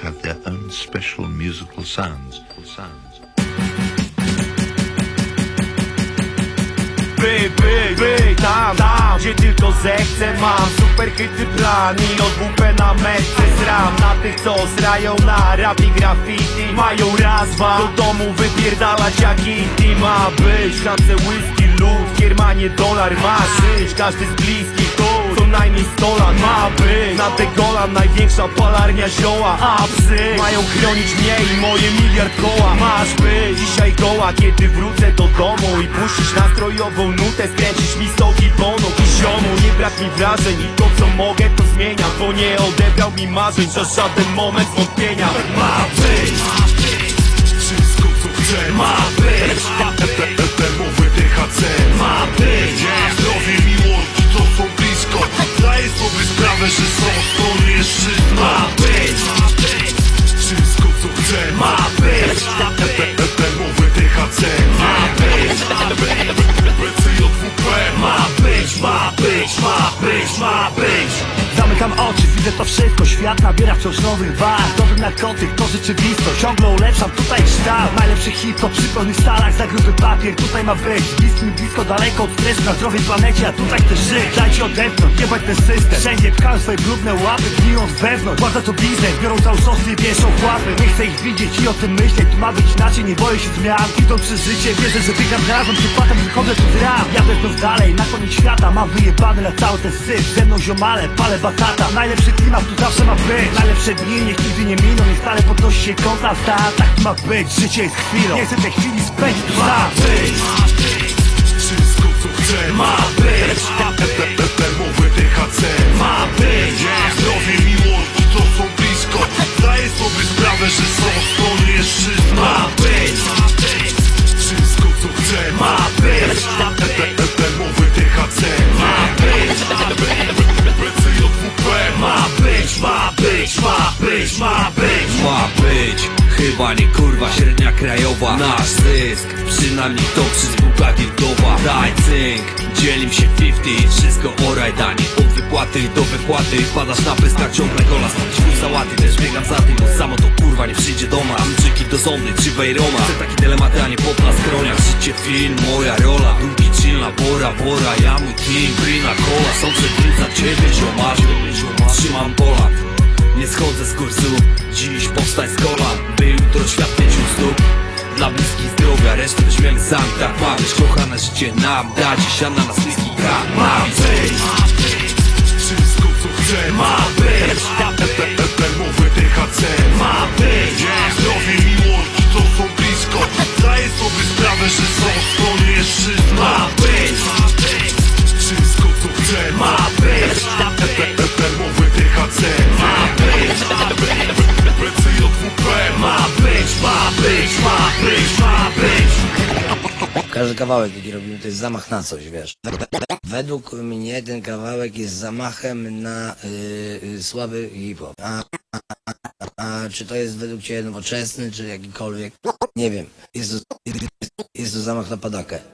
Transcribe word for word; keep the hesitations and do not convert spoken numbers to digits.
have their own special musical sounds. sounds. By, by, by, tam, tam, gdzie tylko zechcę. Mam super hity plan i od W P na metce zram na tych, co srają na rap i graffiti. Mają raz, dwa, do domu wypierdalać jak inti. Ma być, szance whisky, lód, kiermanie, dolar. Ma żyć, każdy z bliskich tu co najmniej sto lat. Ma być, na te gola największa palarnia zioła. A psy mają chronić mnie i moje miliard koła. Masz być dzisiaj goła, kiedy wrócę do domu i puścisz nastrojową nutę, skręcisz mi stoki po nóg i ziomu. Nie brak mi wrażeń i to co mogę to zmieniam, bo nie odebrał mi marzeń za żaden moment wątpienia. Ma być wszystko co chcę. Ma być demowy D H C. Ma być zdrowie, miłość, to są blisko. Zdaję sobie sprawę, że są strony jeszcze. Ma być wszystko co chcę. Ma być demowy D H C. Ma być ma być, ma być, ma być, ma być. Zamykam oczy, widzę to wszystko. Świat nabiera wciąż nowych barw. Dobry narkotyk to rzeczywistość. Ciągle ulepszam tutaj kształt. Najlepszy hip-hop przy pełnych stalach. Za gruby papier tutaj ma być. Bliski mi blisko, daleko od stresu. Na zdrowej planecie, a tutaj chcę żyć. Dajcie odepchnąć, jebać ten system. Wszędzie pchają swoje brudne łapy, gniją z wewnątrz. Władza to biznes, biorą cały sos i wieszą łapy. Nie chcę ich widzieć i o tym myśleć. Tu ma być inaczej, nie boję się zmian. Idąc przez życie, wierzę, że wygram razem. Przypadkiem wychodzę tu z ram. Jadę znów dalej, na koniec świata. Mam wyjebany na cały ten syf. Ze mną ziomale, palę batata. Najlepszy klimat tu zawsze ma być. Najlepsze dni niech nigdy nie miną. Niech stale podnosi się kontakt. Tak tu ma być, życie jest chwilą. Nie chcę tej chwili spędzić tu sam. Ma być wszystko co chcę. Ma być demowy D H C. Ma być zdrowie, miłość, to są blisko. Zdaję sobie sprawę, że są strony jeszcze. Ma być wszystko co chcę. Ma być demowy D H C. Ma być ma być, ma być, ma być, ma być. Ma być, chyba nie kurwa średnia krajowa. Nasz zysk, przynajmniej to przez Bugatti wdowa. Daj cynk, dzielim się pięćdziesiąt. Wszystko oraj danie, od wypłaty do wypłaty. Padasz na pyskach, ciągle gola, stąd swój sałaty. Też biegam za tym, bo samo to kurwa nie przyjdzie do nas. Kluczyki do zondy, czy wejroma. Chcę taki dylemat, a nie pot na skroniach. Życie film, moja rola. Długi chillna, bora, bora. Ja mój king, brina kola. Są przed tym za ciebie, ziomarze. Trzymam pola, nie schodzę z kursu. Dziś powstań z kolan, by jutro świat mieć u stóp. Dla bliskich zdrowia, resztę weźmiemy sami. Tak ma być, kochane życie nam da. Dziesiana na bliski brak. Ma być wszystko co chcę. Ma być demowy D H C. Ma być zdrowie, miłość, to są blisko. Zdaję sobie sprawę, że są strony jeszcze. Ma być wszystko co chcę. Ma być demowy D H C. Ma być P C J W P. Ma być, ma być, ma być, ma być. Każdy kawałek jaki robimy to jest zamach na coś, wiesz. Według mnie ten kawałek jest zamachem na yy, yy, słaby hip-hop. A, a, a, a czy to jest według ciebie nowoczesny, czy jakikolwiek? Nie wiem. Jest to, jest to zamach na padakę.